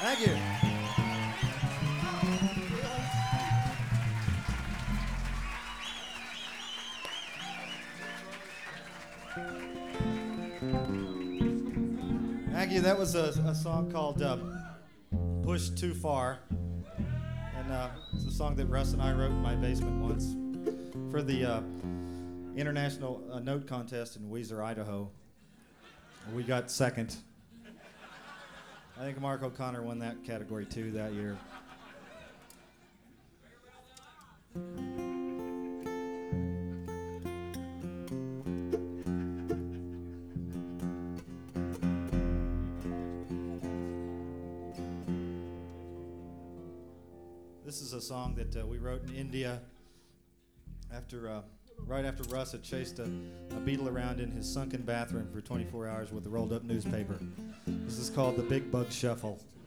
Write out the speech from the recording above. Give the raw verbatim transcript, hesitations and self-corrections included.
Thank you. Thank you. That was a, a song called uh, Push Too Far. And uh, it's a song that Russ and I wrote in my basement once for the uh, International uh, Note Contest in Weiser, Idaho. We got second. I think Mark O'Connor won that category too that year. This is a song that uh, we wrote in India after, uh, right after Russ had chased a, a beetle around in his sunken bathroom for twenty-four hours with a rolled up newspaper. This is called The Big Bug Shuffle.